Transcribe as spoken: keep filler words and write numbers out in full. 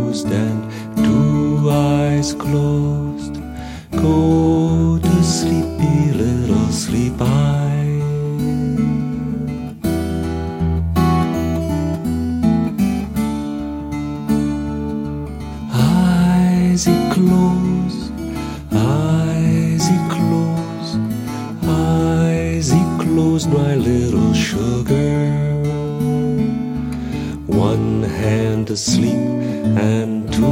closed and two eyes closed. Go to sleepy little sleep eye. Eyes close, eyes close, eyes close, my little sugar. One hand asleep and two